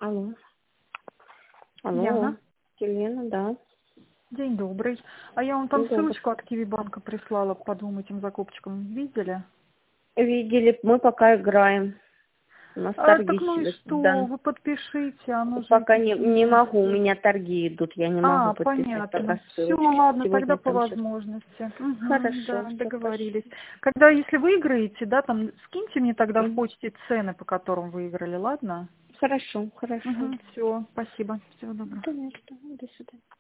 Алло. Алло. Яна, Елена, да. день добрый. А я вам там День добрый. ссылочку от Киви банка прислала по двум этим закупочкам. Видели? Видели, мы пока играем. У нас торги Так ну и сейчас, что? да. Вы подпишите, оно же Пока это не все. могу, у меня торги идут, я не могу подписать пока Понятно. Все, ссылочки. ладно, тогда Сегодня по там что-то. возможности. Угу, Хорошо, да, все, договорились. спасибо. Когда, если выиграете, да, там скиньте мне тогда в Мгм. почте цены, по которым выиграли, ладно? Хорошо, хорошо. Угу, все, спасибо. Всего доброго. Конечно, до свидания.